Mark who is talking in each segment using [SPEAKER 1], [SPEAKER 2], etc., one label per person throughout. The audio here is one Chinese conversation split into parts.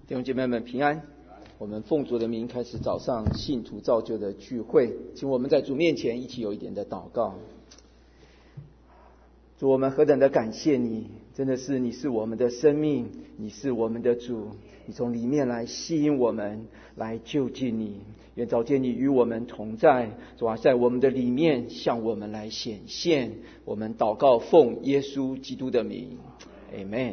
[SPEAKER 1] 弟兄姐妹们平安，我们奉主的名开始早上信徒造就的聚会，请我们在主面前一起有一点的祷告。主，我们何等的感谢你，真的是你是我们的生命，你是我们的主，你从里面来吸引我们，来就近你。愿早见你与我们同在，主啊，在我们的里面向我们来显现。我们祷告奉耶稣基督的名 Amen。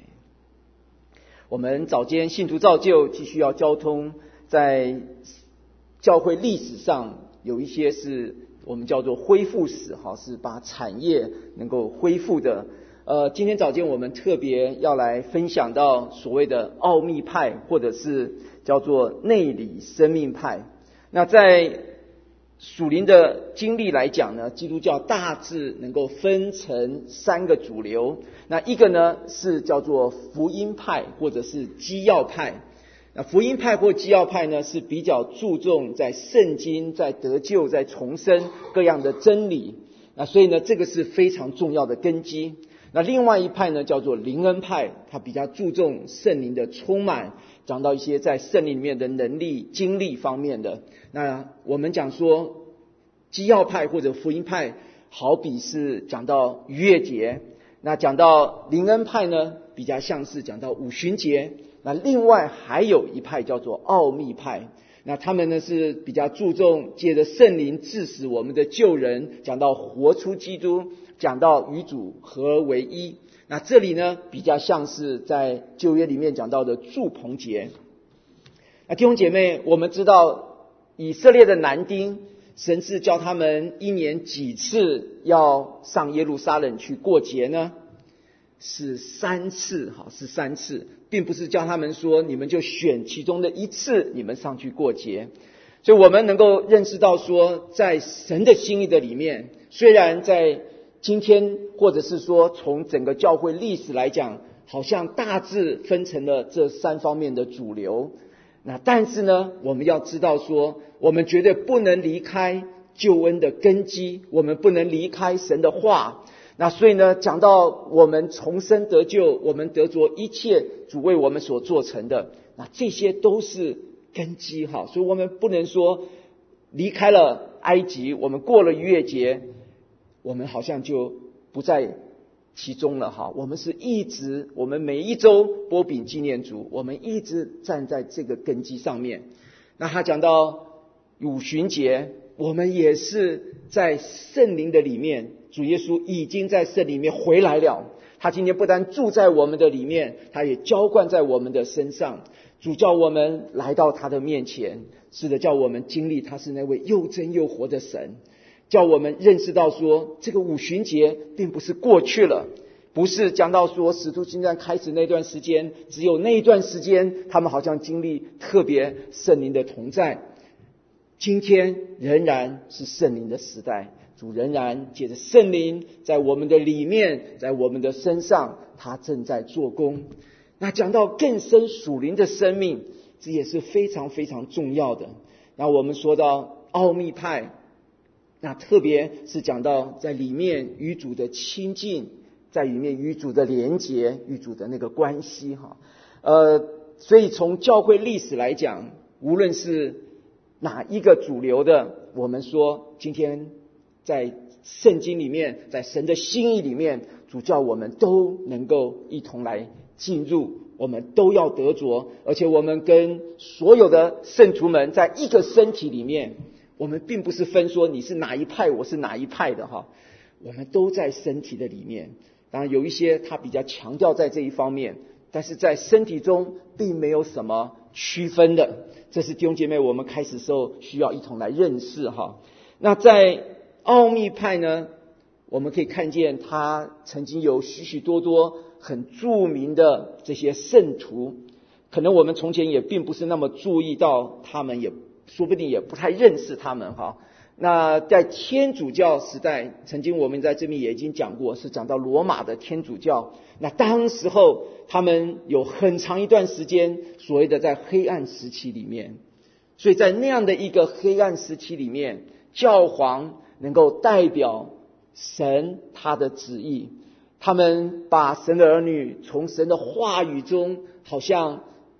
[SPEAKER 1] 我们早间信徒造就继续要交通，在教会历史上有一些是我们叫做恢复史，是把产业能够恢复的。今天早间我们特别要来分享到所谓的奥秘派，或者是叫做内里生命派。那在属灵的经历来讲呢，基督教大致能够分成三个主流。那一个呢是叫做福音派或者是基要派。那福音派或基要派呢是比较注重在圣经、在得救、在重生各样的真理。那所以呢这个是非常重要的根基。那另外一派呢叫做灵恩派，它比较注重圣灵的充满，讲到一些在圣灵里面的能力、经历方面的。那我们讲说基要派或者福音派，好比是讲到逾越节。那讲到灵恩派呢，比较像是讲到五旬节。那另外还有一派叫做奥秘派，那他们呢是比较注重借着圣灵致使我们的救人，讲到活出基督，讲到与主合而为一。那这里呢比较像是在旧约里面讲到的住棚节。那弟兄姐妹，我们知道以色列的男丁，神是叫他们一年几次要上耶路撒冷去过节呢？是三次，是3次，并不是叫他们说你们就选其中的一次你们上去过节。所以我们能够认识到说，在神的心意的里面，虽然在今天或者是说从整个教会历史来讲，好像大致分成了这3方面的主流。那但是呢，我们要知道说，我们绝对不能离开救恩的根基，我们不能离开神的话。那所以呢，讲到我们重生得救，我们得着一切主为我们所做成的，那这些都是根基。所以我们不能说离开了埃及，我们过了逾越节，我们好像就不在其中了。我们是一直，我们每一周擘饼纪念主，我们一直站在这个根基上面。那他讲到五旬节，我们也是在圣灵的里面，主耶稣已经在圣灵里面回来了。他今天不但住在我们的里面，他也浇灌在我们的身上。主叫我们来到他的面前，是的，叫我们经历他是那位又真又活的神，叫我们认识到说，这个五旬节并不是过去了，不是讲到说使徒行传开始那段时间，只有那一段时间他们好像经历特别圣灵的同在。今天仍然是圣灵的时代，主仍然借着圣灵在我们的里面，在我们的身上，他正在做工。那讲到更深属灵的生命，这也是非常非常重要的。那我们说到奥秘派，那特别是讲到在里面与主的亲近，在里面与主的连结，与主的那个关系。所以从教会历史来讲，无论是哪一个主流的，我们说今天在圣经里面，在神的心意里面，主叫我们都能够一同来进入，我们都要得着，而且我们跟所有的圣徒们在一个身体里面，我们并不是分说你是哪一派我是哪一派的，我们都在身体的里面。当然有一些他比较强调在这一方面，但是在身体中并没有什么区分的，这是弟兄姐妹我们开始的时候需要一同来认识。那在奥秘派呢，我们可以看见他曾经有许许多多很著名的这些圣徒，可能我们从前也并不是那么注意到他们，也说不定也不太认识他们。那在天主教时代，曾经我们在这边也已经讲过，是讲到罗马的天主教。那当时候他们有很长一段时间所谓的在黑暗时期里面，所以在那样的一个黑暗时期里面，教皇能够代表神他的旨意，他们把神的儿女从神的话语中好像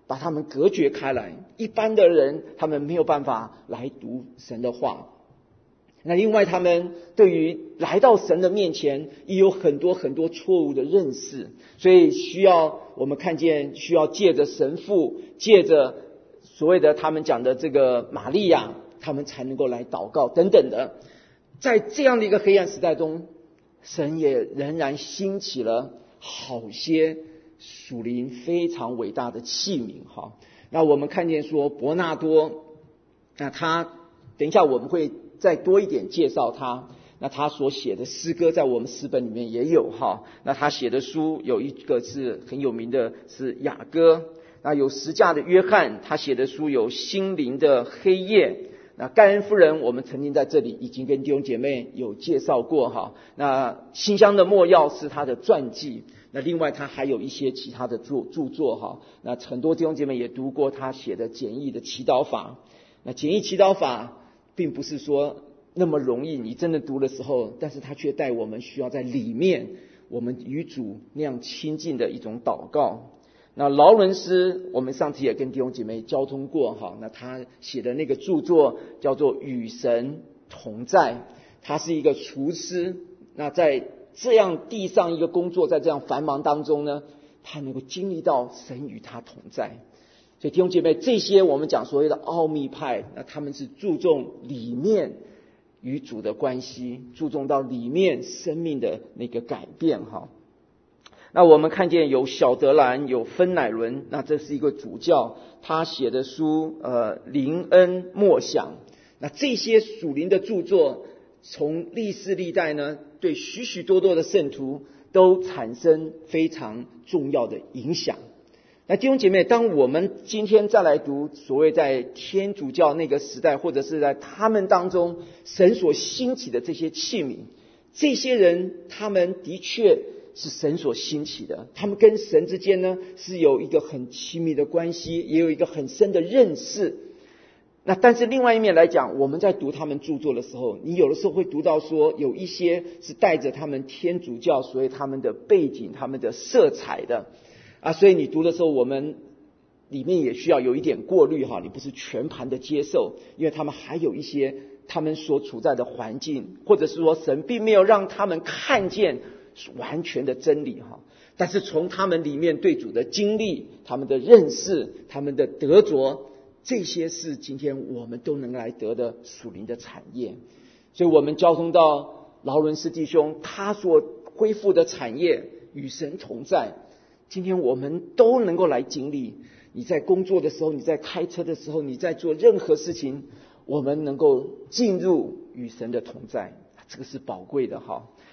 [SPEAKER 1] 把他们隔绝开来，一般的人他们没有办法来读神的话。那另外他们对于来到神的面前也有很多很多错误的认识，所以需要我们看见需要借着神父，借着所谓的他们讲的这个玛利亚，他们才能够来祷告等等的。在这样的一个黑暗时代中，神也仍然兴起了好些属灵非常伟大的器皿。那我们看见说伯纳多，那他等一下我们会再多一点介绍他。那他所写的诗歌在我们诗本里面也有那他写的书有一个是很有名的，是雅歌。那有十架的约翰，他写的书有心灵的黑夜。那盖恩夫人我们曾经在这里已经跟弟兄姐妹有介绍过那馨香的没药是他的传记。那另外他还有一些其他的著作那很多弟兄姐妹也读过他写的简易的祈祷法。那简易祈祷法并不是说那么容易，你真的读的时候，但是他却带我们需要在里面我们与主那样亲近的一种祷告。那劳伦斯我们上次也跟弟兄姐妹交通过那他写的那个著作叫做与神同在。他是一个厨师，那在这样地上一个工作，在这样繁忙当中呢，他能够经历到神与他同在。所以弟兄姐妹，这些我们讲所谓的奥秘派，那他们是注重里面与主的关系，注重到里面生命的那个改变那我们看见有小德兰，有芬乃伦，那这是一个主教，他写的书灵恩默想。那这些属灵的著作从历世历代呢，对许许多多的圣徒都产生非常重要的影响。那弟兄姐妹，当我们今天再来读所谓在天主教那个时代，或者是在他们当中神所兴起的这些器皿，这些人他们的确是神所兴起的，他们跟神之间呢是有一个很亲密的关系，也有一个很深的认识。那但是另外一面来讲，我们在读他们著作的时候，你有的时候会读到说有一些是带着他们天主教所谓他们的背景，他们的色彩的所以你读的时候，我们里面也需要有一点过滤你不是全盘的接受，因为他们还有一些他们所处在的环境，或者是说神并没有让他们看见完全的真理但是从他们里面对主的经历，他们的认识，他们的得着，这些是今天我们都能来得的属灵的产业。所以我们交通到劳伦斯弟兄他所恢复的产业与神同在，今天我们都能够来经历。你在工作的时候，你在开车的时候，你在做任何事情，我们能够进入与神的同在，这个是宝贵的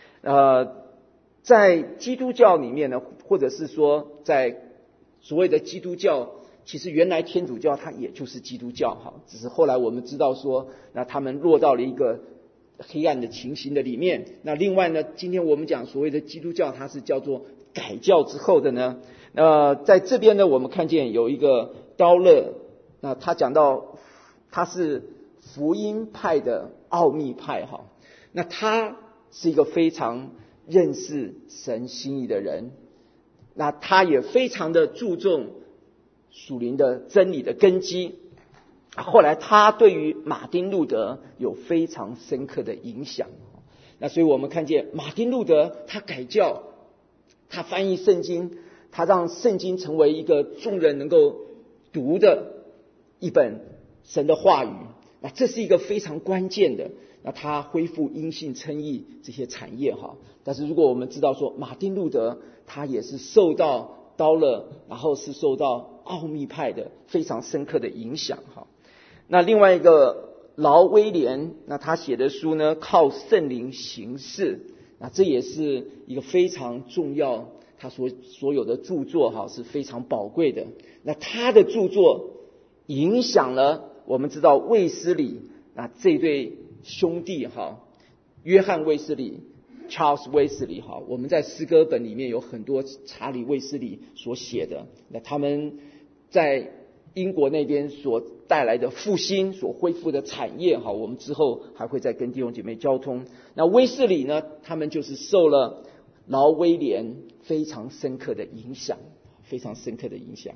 [SPEAKER 1] 在基督教里面呢，或者是说在所谓的基督教，其实原来天主教它也就是基督教只是后来我们知道说，那他们落到了一个黑暗的情形的里面。那另外呢，今天我们讲所谓的基督教，它是叫做改教之后的呢。在这边呢，我们看见有一个刀勒，那他讲到他是福音派的奥秘派那他是一个非常认识神心意的人，那他也非常的注重属灵的真理的根基。后来他对于马丁路德有非常深刻的影响。那所以我们看见马丁路德他改教，他翻译圣经，他让圣经成为一个众人能够读的一本神的话语，那这是一个非常关键的。那他恢复因信称义这些产业但是如果我们知道说马丁路德他也是受到刀勒，然后是受到奥秘派的非常深刻的影响那另外一个劳威廉，那他写的书呢，靠圣灵行事，那这也是一个非常重要，他所有的著作是非常宝贵的。那他的著作影响了我们知道卫斯理，那这对兄弟约翰卫斯理 Charles 卫斯理我们在诗歌本里面有很多查理卫斯理所写的，那他们在英国那边所带来的复兴，所恢复的产业我们之后还会再跟弟兄姐妹交通。那卫斯理呢，他们就是受了劳威廉非常深刻的影响，非常深刻的影响。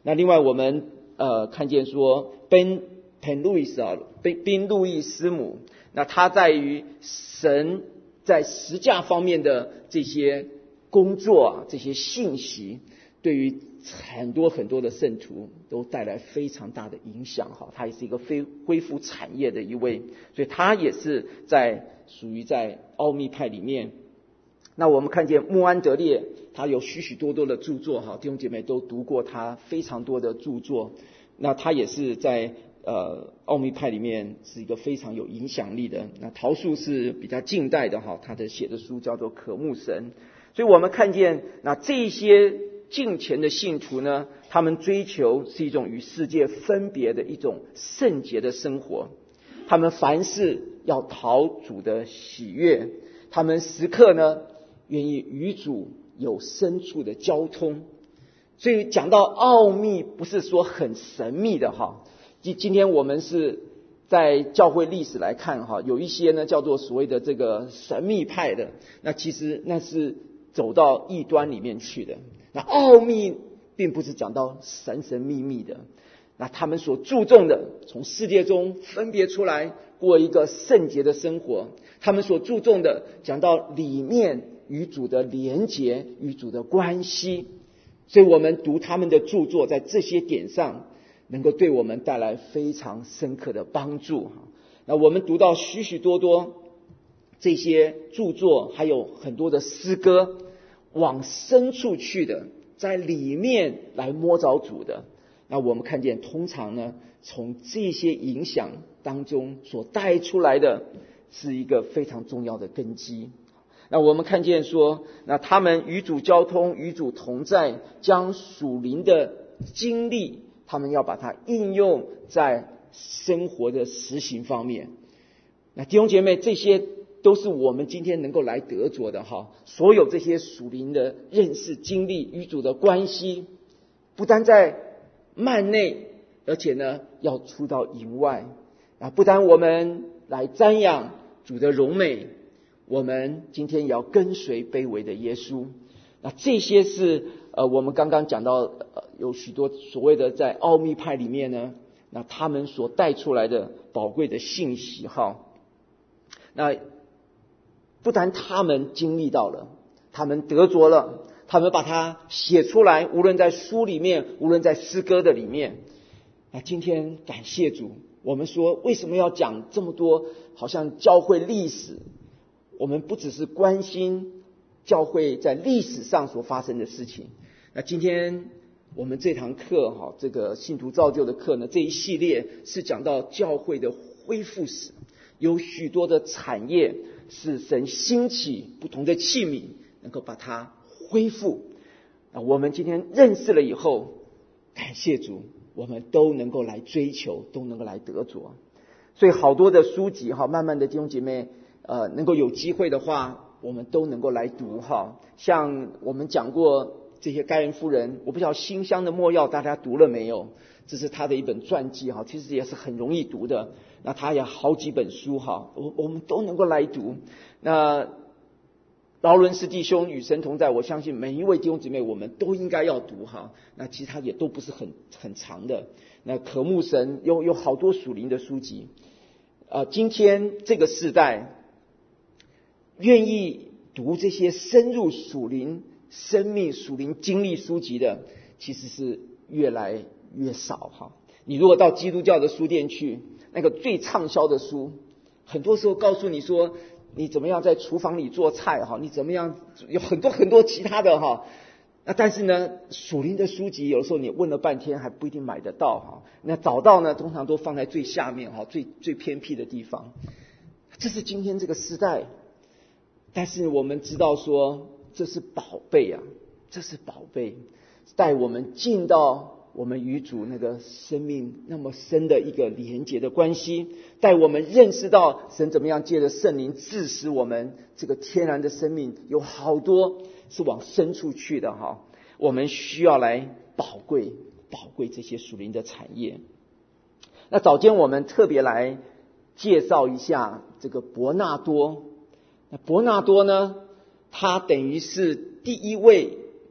[SPEAKER 1] 那另外我们看见说宾路易斯姆，那他在于神在十架方面的这些工作这些信息，对于很多的圣徒都带来非常大的影响他也是一个恢复产业的一位，所以他也是属于在奥秘派里面。那我们看见穆安德烈，他有许多的著作弟兄姐妹都读过他非常多的著作，那他也是在奥秘派里面是一个非常有影响力的。那陶树是比较近代的他的写的书叫做渴慕神。所以我们看见那这些敬虔的信徒呢，他们追求是一种与世界分别的一种圣洁的生活，他们凡事要讨主的喜悦，他们时刻呢愿意与主有深处的交通。所以讲到奥秘，不是说很神秘的今天我们是在教会历史来看有一些呢叫做所谓的这个神秘派的，那其实那是走到异端里面去的。那奥秘并不是讲到神秘秘的，那他们所注重的从世界中分别出来过一个圣洁的生活，他们所注重的讲到里面与主的连结，与主的关系。所以我们读他们的著作，在这些点上能够对我们带来非常深刻的帮助。那我们读到许多这些著作，还有很多的诗歌，往深处去的，在里面来摸着主的，那我们看见通常呢，从这些影响当中所带出来的是一个非常重要的根基。那我们看见说，那他们与主交通，与主同在，将属灵的经历他们要把它应用在生活的实行方面。那弟兄姐妹，这些都是我们今天能够来得着的所有这些属灵的认识经历，与主的关系，不单在幔内，而且呢要出到营外。不单我们来瞻仰主的荣美，我们今天也要跟随卑微的耶稣。那这些是我们刚刚讲到有许多所谓的在奥秘派里面呢，那他们所带出来的宝贵的信息那不但他们经历到了，他们得着了，他们把它写出来，无论在书里面，无论在诗歌的里面。那今天感谢主，我们说为什么要讲这么多好像教会历史，我们不只是关心教会在历史上所发生的事情。那今天我们这堂课这个信徒造就的课呢，这一系列是讲到教会的恢复史，有许多的产业是神兴起不同的器皿，能够把它恢复。那我们今天认识了以后，感谢主，我们都能够来追求，都能够来得着。所以好多的书籍慢慢的弟兄姐妹能够有机会的话，我们都能够来读像我们讲过这些该人夫人，我不知道馨香的没药大家读了没有，这是他的一本传记其实也是很容易读的。那他有好几本书我们都能够来读。那劳伦斯弟兄与神同在，我相信每一位弟兄姊妹我们都应该要读那其实他也都不是很长的。那渴慕神有好多属灵的书籍今天这个世代愿意读这些深入属灵生命、属灵经历书籍的，其实是越来越少你如果到基督教的书店去，那个最畅销的书，很多时候告诉你说你怎么样在厨房里做菜你怎么样，有很多其他的那但是呢，属灵的书籍有的时候你问了半天还不一定买得到那找到呢，通常都放在最下面最偏僻的地方。这是今天这个时代，但是我们知道说这是宝贝这是宝贝，带我们进到我们与主那个生命那么深的一个连结的关系，带我们认识到神怎么样借着圣灵致使我们这个天然的生命有好多是往深处去的我们需要来宝贵这些属灵的产业。那早间我们特别来介绍一下这个伯纳多。那伯纳多呢，他等于是第一位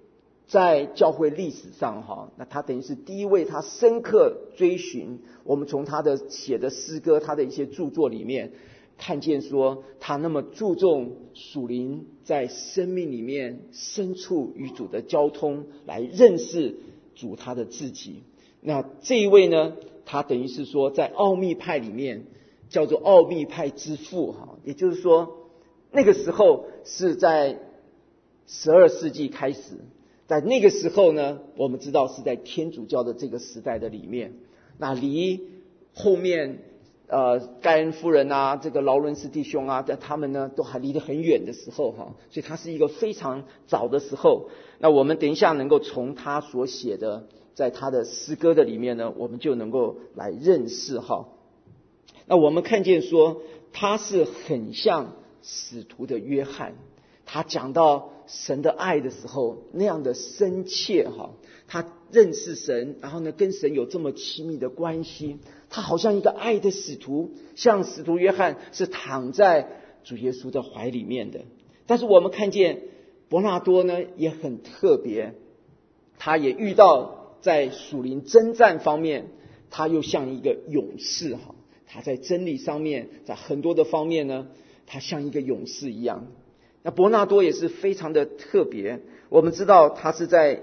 [SPEAKER 1] 在教会历史上那他等于是第一位，他深刻追寻，我们从他的写的诗歌，他的一些著作里面看见说，他那么注重属灵在生命里面深处与主的交通，来认识主他的自己。那这一位呢，他等于是说在奥秘派里面叫做奥秘派之父也就是说那个时候是在12世纪开始，在那个时候呢，我们知道是在天主教的这个时代的里面，那离后面盖恩夫人啊，这个劳伦斯弟兄啊，他们呢都还离得很远的时候所以他是一个非常早的时候。那我们等一下能够从他所写的，在他的诗歌的里面呢，我们就能够来认识那我们看见说，他是很像使徒的约翰，他讲到神的爱的时候那样的深切他认识神，然后呢跟神有这么亲密的关系，他好像一个爱的使徒，像使徒约翰是躺在主耶稣的怀里面的。但是我们看见伯纳多呢也很特别，他也遇到在属灵征战方面，他又像一个勇士他在真理上面，在很多的方面呢，他像一个勇士一样。那伯纳多也是非常的特别，我们知道他是在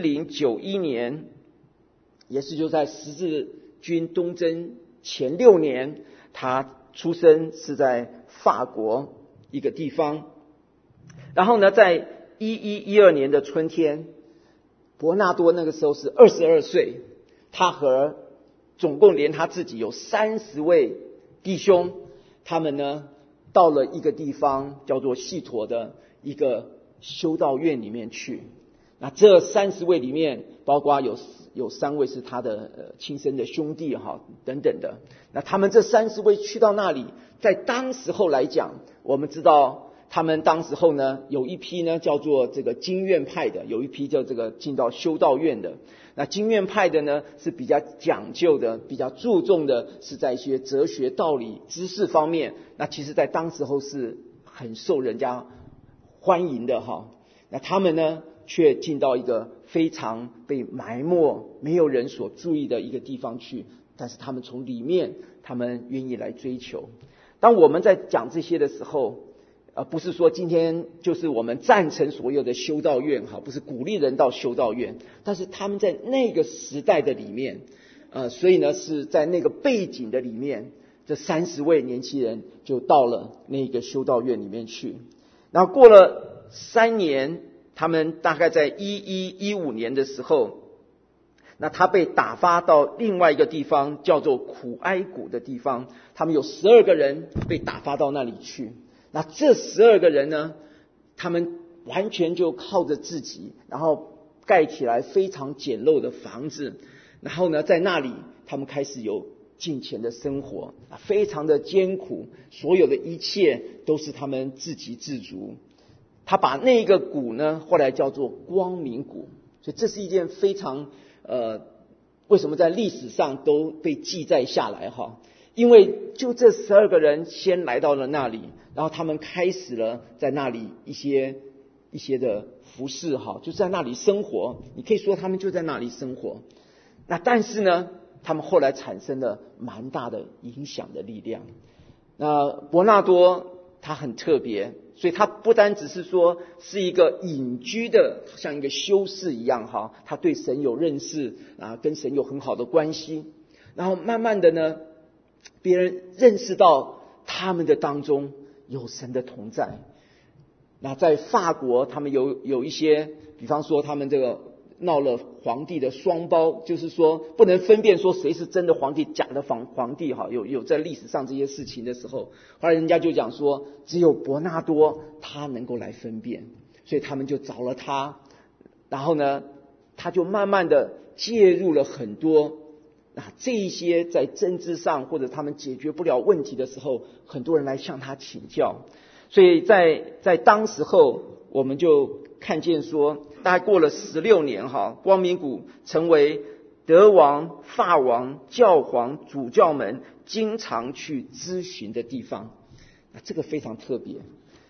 [SPEAKER 1] 1091年，也是就在十字军东征前6年，他出生是在法国一个地方。然后呢，在1112年的春天，伯纳多那个时候是22岁，他和总共连他自己有30位弟兄，他们呢到了一个地方叫做细陀的一个修道院里面去。那这30位里面包括有3位是他的亲生的兄弟等等的。那他们这30位去到那里，在当时候来讲，我们知道他们当时候呢有一批呢叫做这个经院派的，有一批叫这个进到修道院的。那经院派的呢是比较讲究的，比较注重的是在一些哲学道理知识方面，那其实在当时候是很受人家欢迎的那他们呢却进到一个非常被埋没，没有人所注意的一个地方去，但是他们从里面他们愿意来追求。当我们在讲这些的时候，不是说今天就是我们赞成所有的修道院不是鼓励人到修道院，但是他们在那个时代的里面所以呢是在那个背景的里面，这30位年轻人就到了那个修道院里面去。然后过了3年，他们大概在1115年的时候，那他被打发到另外一个地方叫做苦埃谷的地方，他们有12个人被打发到那里去。那这12个人呢，他们完全就靠着自己，然后盖起来非常简陋的房子，然后呢在那里他们开始有金钱的生活，非常的艰苦，所有的一切都是他们自给自足。他把那个谷呢后来叫做光明谷，所以这是一件非常为什么在历史上都被记载下来因为就这12个人先来到了那里，然后他们开始了在那里一些的服事就在那里生活，你可以说他们就在那里生活。那但是呢，他们后来产生了蛮大的影响的力量。那伯纳多他很特别，所以他不单只是说是一个隐居的，像一个修士一样他对神有认识跟神有很好的关系。然后慢慢的呢，别人认识到他们的当中有神的同在。那在法国他们有一些，比方说他们这个闹了皇帝的双胞，就是说不能分辨说谁是真的皇帝假的皇帝有在历史上这些事情的时候，后来人家就讲说只有伯纳多他能够来分辨，所以他们就找了他，然后呢他就慢慢的介入了很多这一些在政治上或者他们解决不了问题的时候，很多人来向他请教。所以在当时候我们就看见说，大概过了16年光明谷成为德王、法王、教皇、主教们经常去咨询的地方。这个非常特别。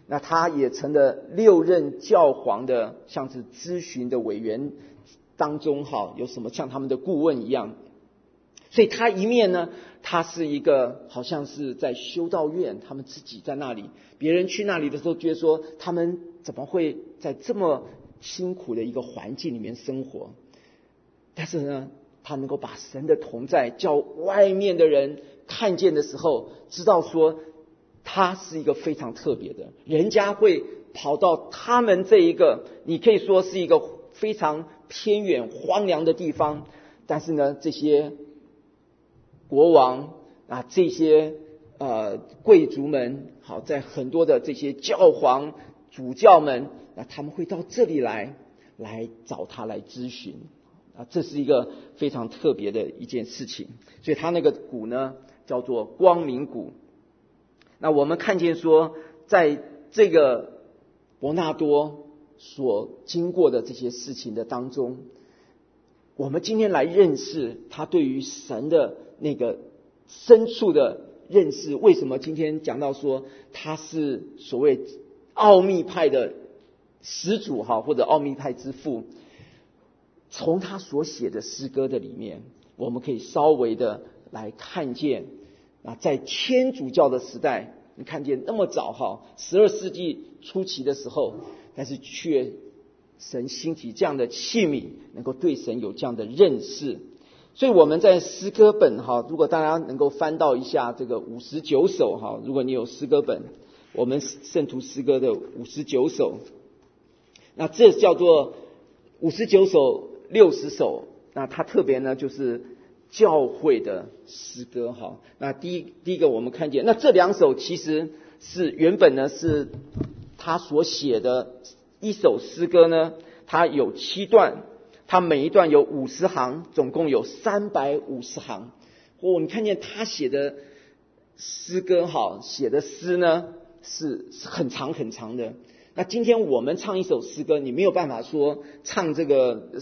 [SPEAKER 1] 那他也成了6任教皇的像是咨询的委员当中有什么像他们的顾问一样。所以他一面呢，他是一个好像是在修道院，他们自己在那里，别人去那里的时候觉得说他们怎么会在这么辛苦的一个环境里面生活，但是呢他能够把神的同在叫外面的人看见的时候，知道说他是一个非常特别的，人家会跑到他们这一个你可以说是一个非常偏远荒凉的地方，但是呢这些国王这些贵族们在很多的这些教皇主教们他们会到这里来找他来咨询这是一个非常特别的一件事情。所以他那个谷呢叫做光明谷。那我们看见说在这个伯纳多所经过的这些事情的当中，我们今天来认识他对于神的那个深处的认识。为什么今天讲到说他是所谓奥秘派的始祖或者奥秘派之父，从他所写的诗歌的里面，我们可以稍微的来看见在天主教的时代，你看见那么早12世纪初期的时候，但是却神兴起这样的器皿，能够对神有这样的认识。所以我们在诗歌本如果大家能够翻到一下这个59首如果你有诗歌本，我们圣徒诗歌的59首，那这叫做59首60首。那它特别呢就是教会的诗歌那第一个我们看见，那这2首其实是原本呢是他所写的一首诗歌呢，它有7段，它每一段有50行，总共有350行。你看见他写的诗歌写的诗呢是很长很长的。那今天我们唱一首诗歌，你没有办法说唱这个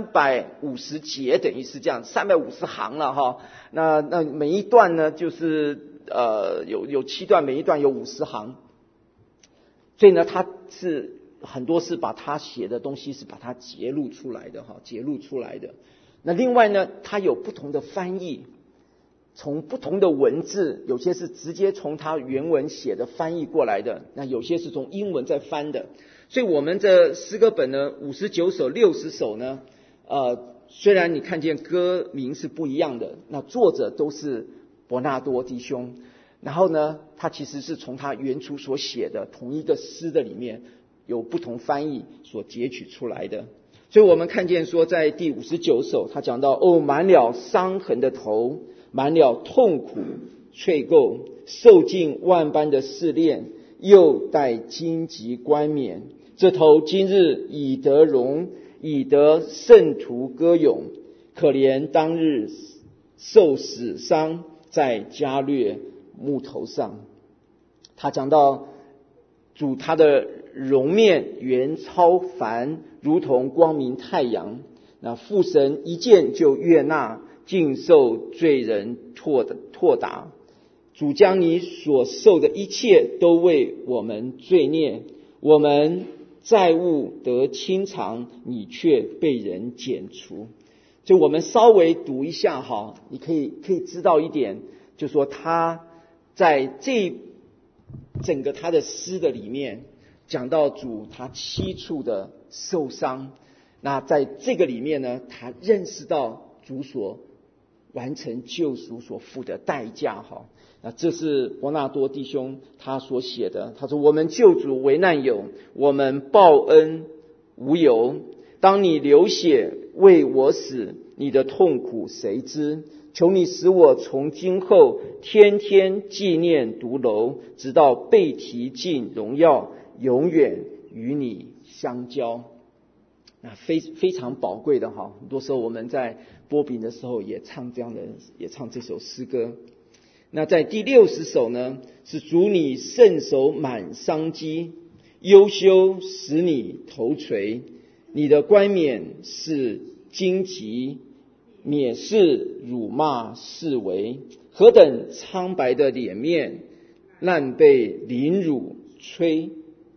[SPEAKER 1] 350节，等于是这样350行了那每一段呢就是有7段，每一段有50行。所以呢他是很多是把他写的东西是把它揭露出来的那另外呢他有不同的翻译，从不同的文字，有些是直接从他原文写的翻译过来的，那有些是从英文再翻的。所以我们的诗歌本呢59首60首呢虽然你看见歌名是不一样的，那作者都是伯纳多弟兄，然后呢他其实是从他原初所写的同一个诗的里面有不同翻译所截取出来的。所以我们看见说在第59首他讲到满了伤痕的头，满了痛苦淬垢，受尽万般的试炼，又待荆棘冠冕。这头今日已得荣，已得圣徒歌咏，可怜当日受死伤在加略木头上。他讲到主他的容面原超凡，如同光明太阳，那父神一见就悦纳，尽受罪人拓达。主将你所受的一切都为我们罪孽，我们债务得清偿，你却被人剪除。就我们稍微读一下你可以知道一点，就说他在这整个他的诗的里面讲到主他7处的受伤，那在这个里面呢他认识到主所完成救赎所付的代价那这是伯纳多弟兄他所写的。他说我们救主为难有，我们报恩无有。当你流血为我死，你的痛苦谁知？求你使我从今后天天纪念独楼，直到被提进荣耀，永远与你相交。那非常宝贵的很多时候我们在播饼的时候也唱这首诗歌。那在第60首呢，是主你圣手满伤机，忧羞使你头垂，你的冠冕是荆棘，蔑视辱骂视为，何等苍白的脸面，烂被凌辱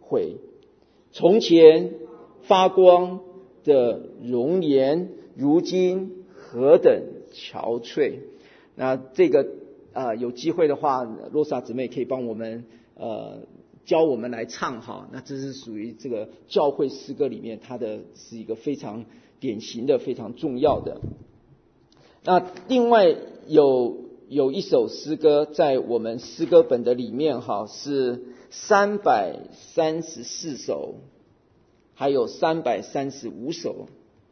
[SPEAKER 1] 会。从前发光的容颜，如今何等憔悴。那这个有机会的话，罗莎姊妹可以帮我们教我们来唱哈。那这是属于这个教会诗歌里面，它的是一个非常典型的、非常重要的。那另外有一首诗歌在我们诗歌本的里面哈，是334首，还有335首。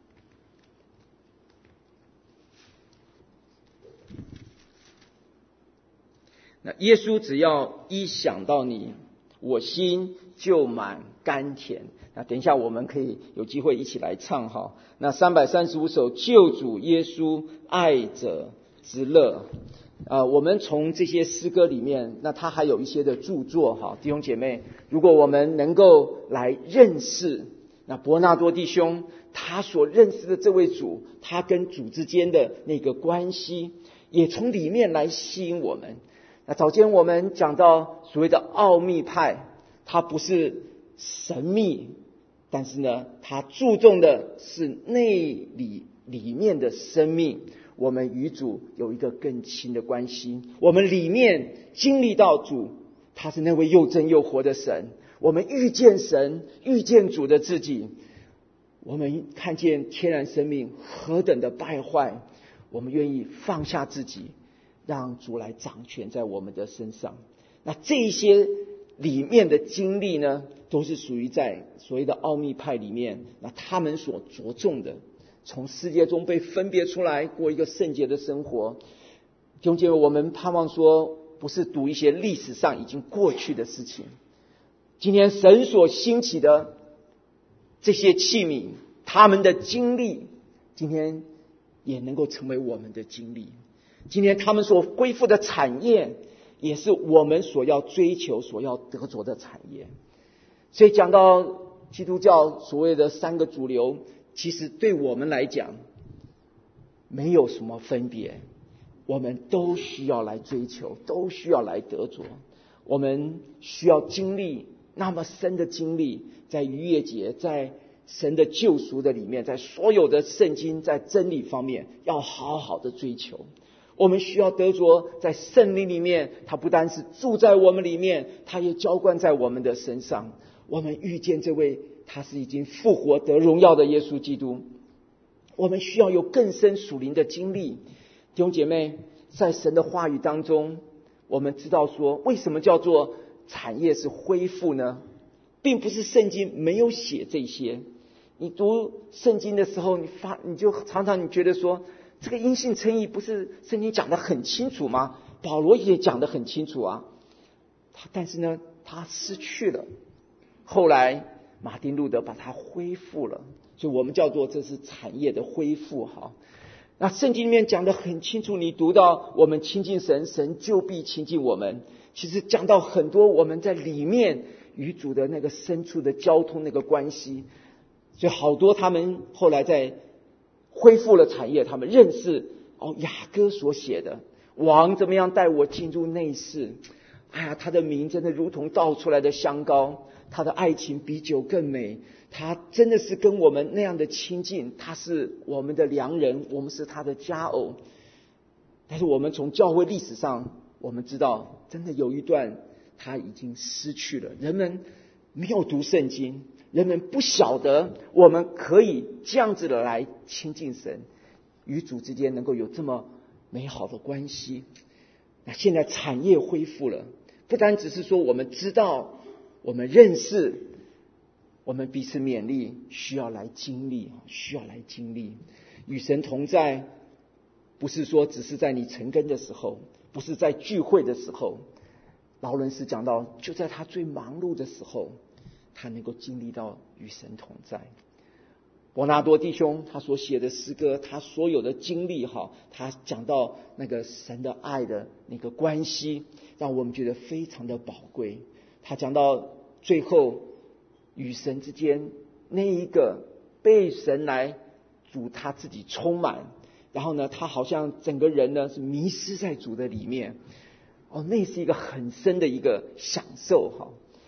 [SPEAKER 1] 那耶稣只要一想到你，我心就满甘甜。那等一下我们可以有机会一起来唱哈。那335首救主耶稣爱者之乐。我们从这些诗歌里面，那他还有一些的著作哈，弟兄姐妹，如果我们能够来认识那伯纳多弟兄他所认识的这位主，他跟主之间的那个关系，也从里面来吸引我们。那早间我们讲到所谓的奥秘派，它不是神秘，但是呢，它注重的是内里面的生命。我们与主有一个更亲的关系，我们里面经历到主，他是那位又真又活的神。我们遇见神，遇见主的自己，我们看见天然生命何等的败坏，我们愿意放下自己，让主来掌权在我们的身上。那这一些里面的经历呢，都是属于在所谓的奥秘派里面，那他们所着重的，从世界中被分别出来，过一个圣洁的生活。弟兄姐妹，我们盼望说，不是读一些历史上已经过去的事情。今天神所兴起的这些器皿，他们的经历，今天也能够成为我们的经历。今天他们所恢复的产业，也是我们所要追求、所要得着的产业。所以讲到基督教所谓的3个主流，其实对我们来讲没有什么分别，我们都需要来追求，都需要来得着。我们需要经历那么深的经历，在逾越节，在神的救赎的里面，在所有的圣经，在真理方面要好好的追求。我们需要得着在圣灵里面，他不单是住在我们里面，他也浇灌在我们的身上。我们遇见这位他是已经复活得荣耀的耶稣基督，我们需要有更深属灵的经历。弟兄姐妹，在神的话语当中，我们知道说，为什么叫做产业是恢复呢？并不是圣经没有写这些。你读圣经的时候，你就常常你觉得说，这个因信称义不是圣经讲得很清楚吗？保罗也讲得很清楚啊。但是呢，他失去了。后来马丁路德把它恢复了，所以我们叫做这是产业的恢复哈。那圣经里面讲得很清楚，你读到我们亲近神，神就必亲近我们。其实讲到很多我们在里面与主的那个深处的交通那个关系，所以好多他们后来在恢复了产业，他们认识雅歌所写的王怎么样带我进入内室，他的名真的如同倒出来的香膏，他的爱情比酒更美，他真的是跟我们那样的亲近，他是我们的良人，我们是他的佳偶。但是我们从教会历史上我们知道，真的有一段他已经失去了。人们没有读圣经，人们不晓得我们可以这样子的来亲近神，与主之间能够有这么美好的关系。那现在产业恢复了，不单只是说我们知道，我们认识，我们彼此勉励，需要来经历，与神同在，不是说只是在你成根的时候，不是在聚会的时候。劳伦斯讲到，就在他最忙碌的时候，他能够经历到与神同在。伯纳多弟兄他所写的诗歌，他所有的经历他讲到那个神的爱的那个关系，让我们觉得非常的宝贵。他讲到最后与神之间那一个被神来主他自己充满，然后呢，他好像整个人呢是迷失在主的里面。那是一个很深的一个享受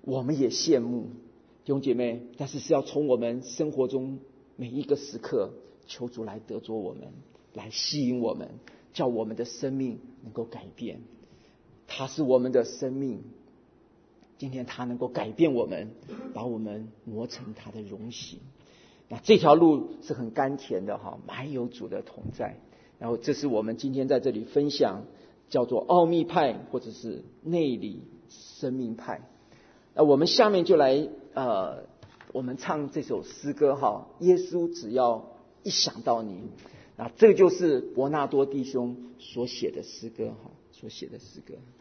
[SPEAKER 1] 我们也羡慕弟兄姐妹，但是要从我们生活中每一个时刻，求主来得着我们，来吸引我们，叫我们的生命能够改变。他是我们的生命，今天他能够改变我们，把我们磨成他的容形。那这条路是很甘甜的哈，满有主的同在。然后这是我们今天在这里分享，叫做奥秘派或者是内里生命派。那我们下面就来我们唱这首诗歌哈，耶稣只要一想到你。那这就是伯纳多弟兄所写的诗歌哈，所写的诗歌。